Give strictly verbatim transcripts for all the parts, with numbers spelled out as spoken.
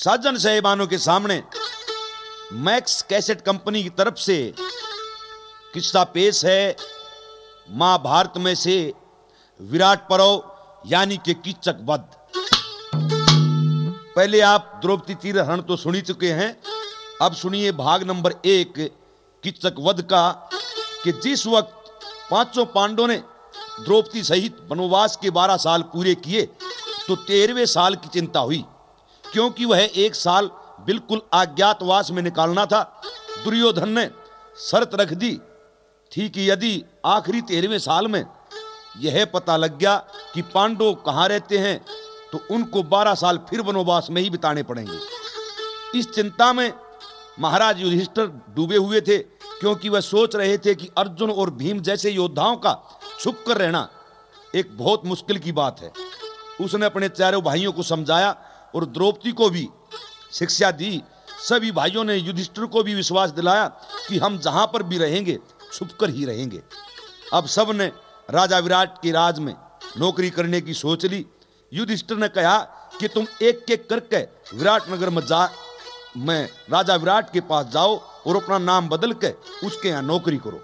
साजन साहिबानों के सामने max cassette company की तरफ से किस्सा पेश है महाभारत में से विराट पर्व यानी कि कीचक वध। पहले आप द्रौपदी तीर हरण तो सुनी चुके हैं, अब सुनिए भाग नंबर एक कीचक वध का कि जिस वक्त पांचों पांडवों ने द्रौपदी सहित वनवास के बारह साल पूरे किए तो तेरहवें साल की चिंता हुई, क्योंकि वह एक साल बिल्कुल अज्ञातवास में निकालना था। दुर्योधन ने शर्त रख दी थी कि यदि आखिरी तेरहवें साल में यह पता लग गया कि पांडव कहाँ रहते हैं तो उनको बारह साल फिर वनवास में ही बिताने पड़ेंगे। इस चिंता में महाराज युधिष्ठिर डूबे हुए थे, क्योंकि वह सोच रहे थे कि अर्जुन और भीम जैसे योद्धाओं का छुप कर रहना एक बहुत मुश्किल की बात है। उसने अपने चारों भाइयों को समझाया और द्रौपदी को भी शिक्षा दी। सभी भाइयों ने युधिष्ठिर को भी विश्वास दिलाया कि हम जहां पर भी रहेंगे छुपकर ही रहेंगे। अब सब ने राजा विराट के राज में नौकरी करने की सोच ली। युधिष्ठिर ने कहा कि तुम एक एक करके विराट नगर में जा मैं राजा विराट के पास जाओ और अपना नाम बदल के उसके यहां नौकरी करो।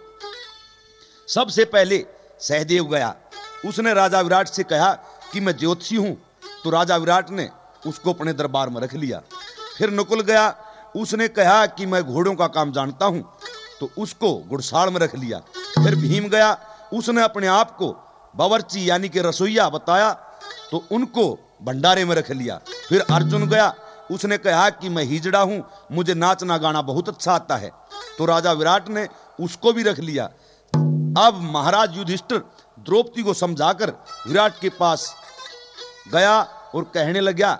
सबसे पहले सहदेव गया। उसने राजा विराट से कहा कि मैं ज्योतिषी हूं, तो राजा विराट ने उसको अपने दरबार में रख लिया। फिर नकुल गया। उसने कहा कि मैं घोड़ों का काम जानता हूं, तो उसको घुड़साल में रख लिया। फिर भीम गया। उसने अपने आप को बावर्ची यानी कि रसोइया बताया, तो उनको भंडारे में रख लिया। फिर अर्जुन गया। उसने कहा कि मैं हिजड़ा हूं, मुझे नाचना गाना बहुत अच्छा आता है, तो राजा विराट ने उसको भी रख लिया। अब महाराज युधिष्ठिर द्रौपदी को समझाकर विराट के पास गया और कहने लगा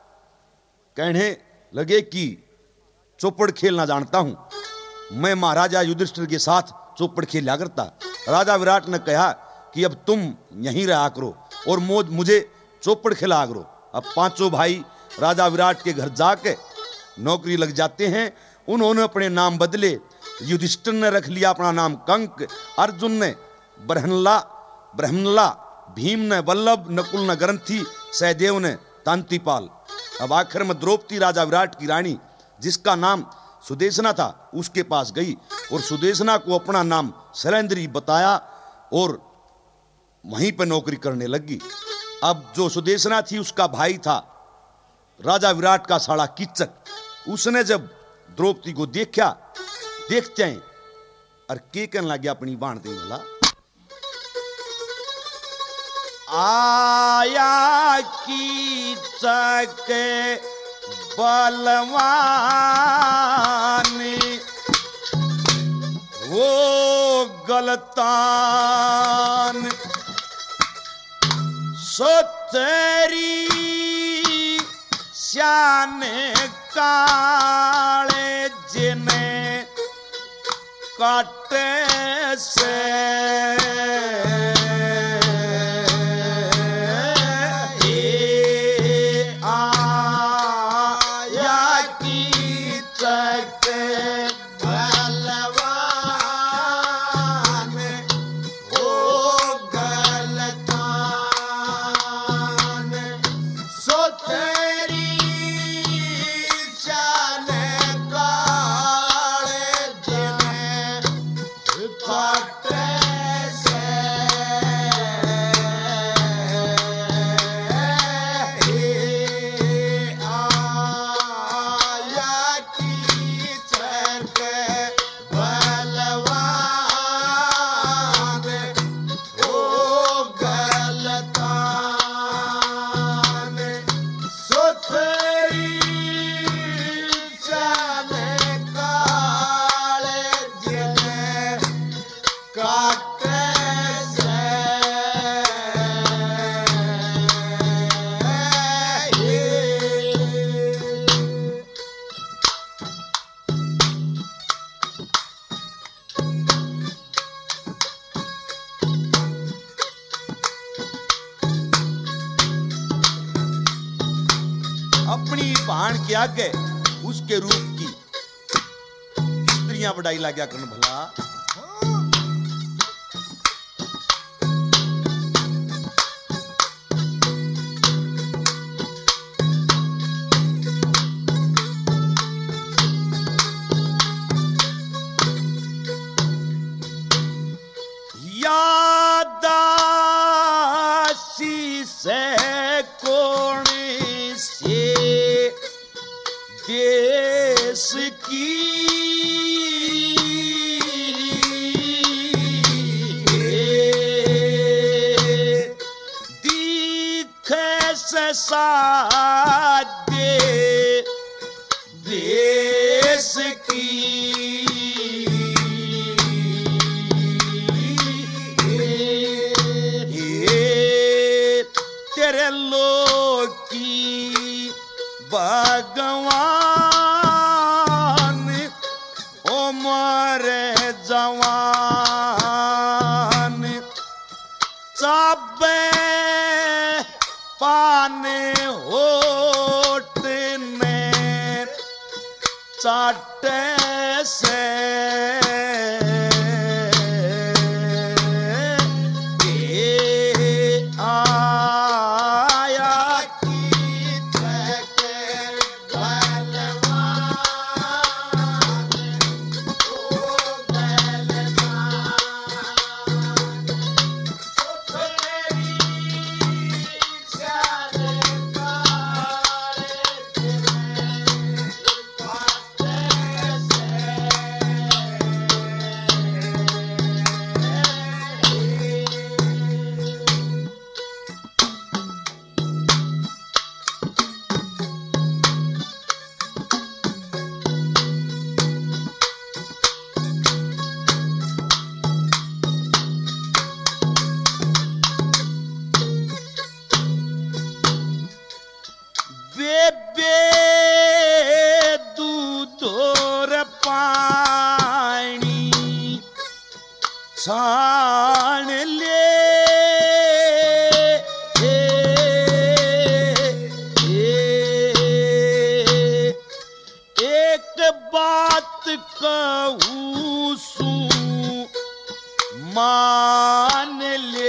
कहने लगे कि चौपड़ खेलना जानता हूं, मैं महाराजा युधिष्ठिर के साथ चौपड़ खेला करता। राजा विराट ने कहा कि अब तुम यहीं रहा करो और मौज मुझे चौपड़ खिला करो। अब पांचों भाई राजा विराट के घर जाके नौकरी लग जाते हैं। उन्होंने अपने नाम बदले। युधिष्ठिर ने रख लिया अपना नाम कंक, अर्जुन ने ब्रहनला ब्रह्मला, भीम ने वल्लभ, नकुल ने ग्रंथी, सहदेव ने तांतिपाल। अब आखिर में द्रौपदी राजा विराट की रानी जिसका नाम सुदेशना था उसके पास गई और सुदेशना को अपना नाम शैलेंद्री बताया और वहीं पर नौकरी करने लगी। अब जो सुदेशना थी उसका भाई था राजा विराट का साला कीचक। उसने जब द्रौपदी को देखा देखते हैं और के कहने लग गया अपनी बाण दे वाला, आया कीचक बलवान वो गलतान सो तेरी श्यान काले जिन्हें काटे से अपनी भाण के आगे उसके रूप की स्त्रियां बढ़ाई लाग्या करन भला। देश की सादे देश की तेरे लोग की भगवान उमर जवान चाबे पाने होठ में चाटे से आया की थके बलवान ओ बेबे दूधोर पानी छान ले ए, ए, एक बात कहूँ सू मान ले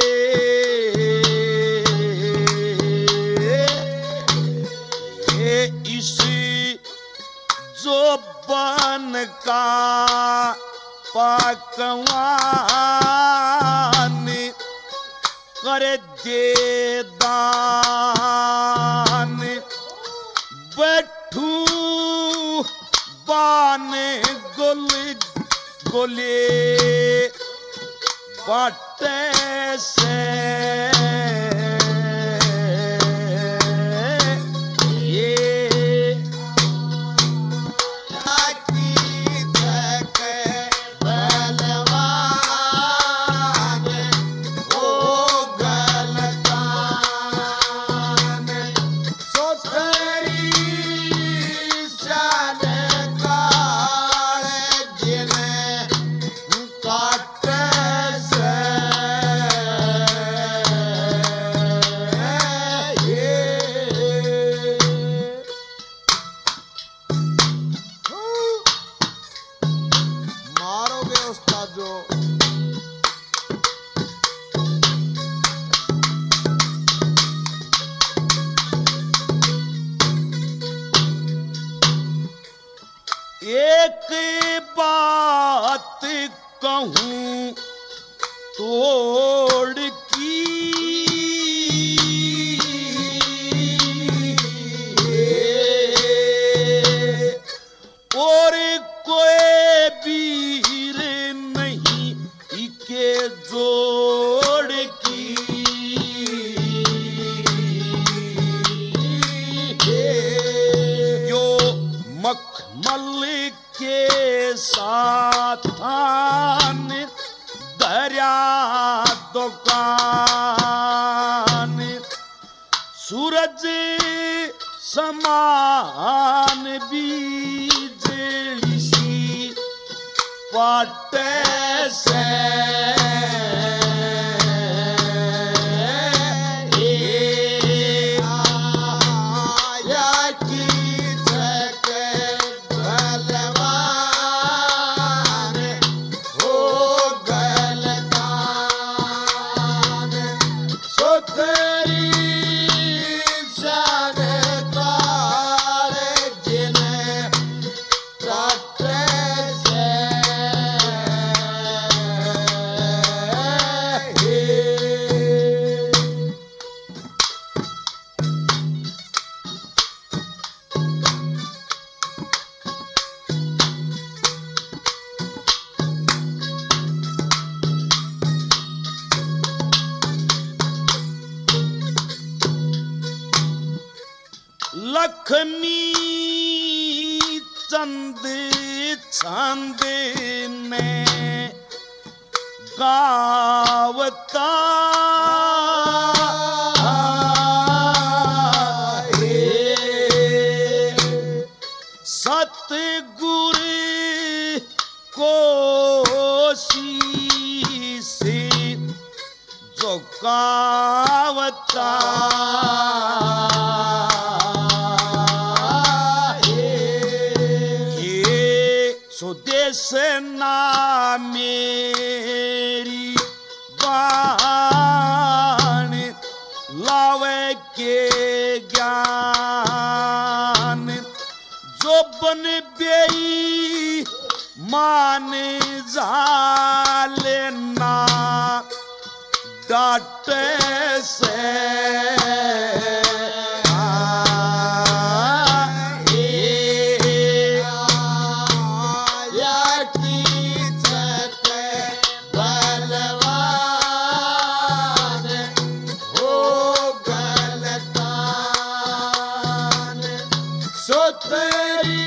जो बन का पकवान करे दे दान बैठू बान गोले गोले बाटे से एक बात कहूँ तोड़ की और कोई वीर नहीं इके जोड़ की यो मखमल के साथ दरिया दुकान सूरज समान बिजली सी पाटे से लखमी चंद छंद ने गावता सतगुर को शीश झुकावता स्वदेश ना मेरी बाण लावे के ज्ञान जो बन बेई मान जालेना डाटे से तेरी